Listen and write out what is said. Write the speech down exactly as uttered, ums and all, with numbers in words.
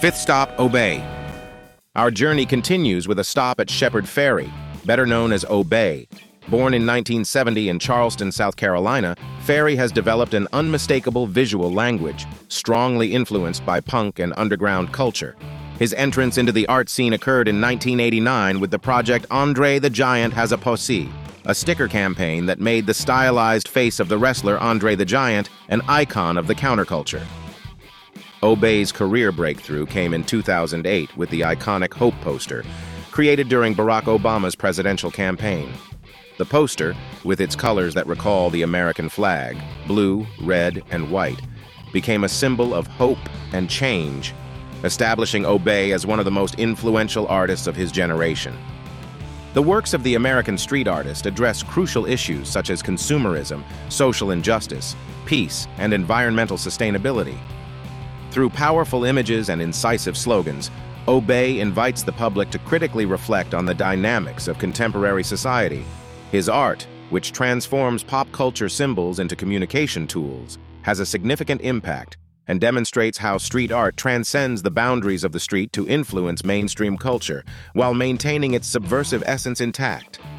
Fifth stop, Obey. Our journey continues with a stop at Shepard Fairey, better known as Obey. Born in nineteen seventy in Charleston, South Carolina, Fairey has developed an unmistakable visual language, strongly influenced by punk and underground culture. His entrance into the art scene occurred in nineteen eighty-nine with the project Andre the Giant Has a Posse, a sticker campaign that made the stylized face of the wrestler Andre the Giant an icon of the counterculture. Obey's career breakthrough came in two thousand eight with the iconic Hope poster, created during Barack Obama's presidential campaign. The poster, with its colors that recall the American flag, blue, red, and white, became a symbol of hope and change, establishing Obey as one of the most influential artists of his generation. The works of the American street artist address crucial issues such as consumerism, social injustice, peace, and environmental sustainability. Through powerful images and incisive slogans, Obey invites the public to critically reflect on the dynamics of contemporary society. His art, which transforms pop culture symbols into communication tools, has a significant impact and demonstrates how street art transcends the boundaries of the street to influence mainstream culture while maintaining its subversive essence intact.